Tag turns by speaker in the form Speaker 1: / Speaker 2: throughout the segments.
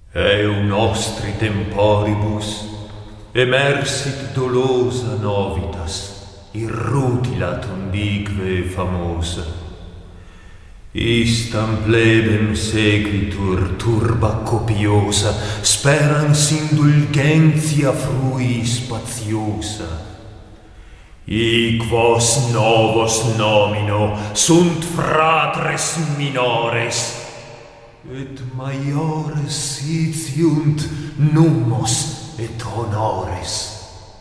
Speaker 1: Eu nostri temporibus emersit dolosa novitas, irrutilat undique famosa. Istam plebem sequitur turba copiosa, sperans indulgentia frui spatiosa. Iquos novos nomino sunt fratres minores, et maiores sitiunt numos et honores.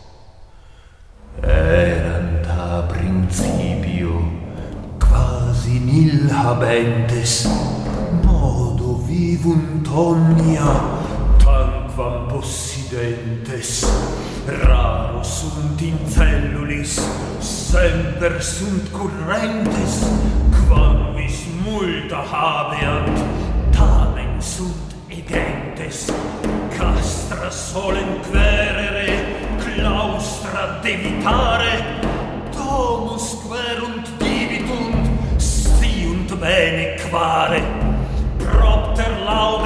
Speaker 1: Erant a principio quasi nil habentes, modo vivunt omnia tanquam possidentes. Raro sunt incellulis, semper sunt currentes, quam vis multa habeant, tamen sunt egentes. Castra solent querere, claustra devitare, domus querunt divitunt, stiunt bene quare. Propter laudem